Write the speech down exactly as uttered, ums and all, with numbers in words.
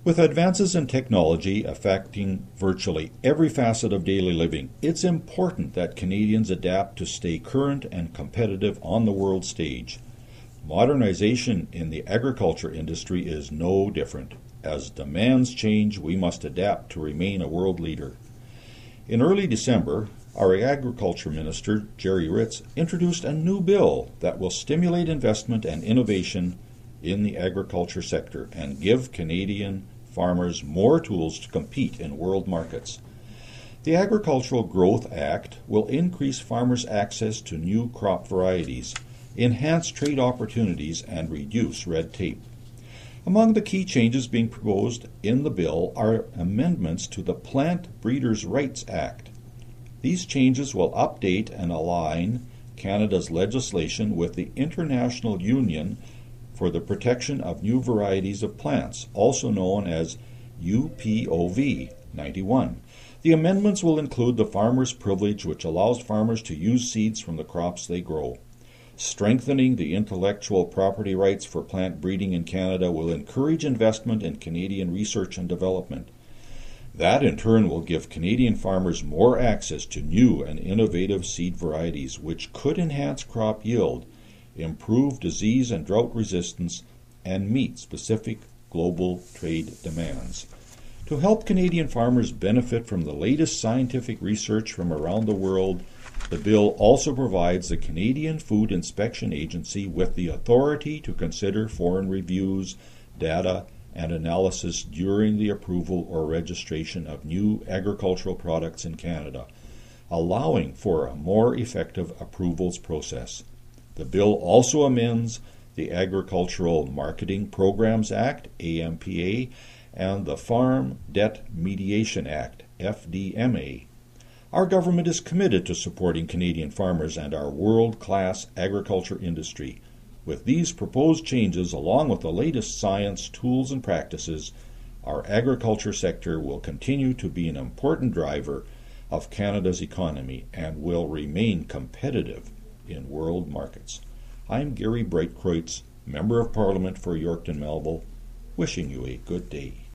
With advances in technology affecting virtually every facet of daily living, it's important that Canadians adapt to stay current and competitive on the world stage. Modernization in the agriculture industry is no different. As demands change, we must adapt to remain a world leader. In early December, our Agriculture Minister, Jerry Ritz, introduced a new bill that will stimulate investment and innovation in the agriculture sector and give Canadian farmers more tools to compete in world markets. The Agricultural Growth Act will increase farmers' access to new crop varieties, enhance trade opportunities, and reduce red tape. Among the key changes being proposed in the bill are amendments to the Plant Breeders' Rights Act. These changes will update and align Canada's legislation with the International Union for the Protection of New Varieties of Plants, also known as U P O V ninety-one. The amendments will include the farmer's privilege, which allows farmers to use seeds from the crops they grow. Strengthening the intellectual property rights for plant breeding in Canada will encourage investment in Canadian research and development. That, in turn, will give Canadian farmers more access to new and innovative seed varieties, which could enhance crop yield, improve disease and drought resistance, and meet specific global trade demands. To help Canadian farmers benefit from the latest scientific research from around the world, the bill also provides the Canadian Food Inspection Agency with the authority to consider foreign reviews, data, and analysis during the approval or registration of new agricultural products in Canada, allowing for a more effective approvals process. The bill also amends the Agricultural Marketing Programs Act, A M P A, and the Farm Debt Mediation Act, F D M A. Our government is committed to supporting Canadian farmers and our world-class agriculture industry. With these proposed changes, along with the latest science, tools, and practices, our agriculture sector will continue to be an important driver of Canada's economy and will remain competitive in world markets. I'm Gary Breitkreutz, Member of Parliament for Yorkton Melville, wishing you a good day.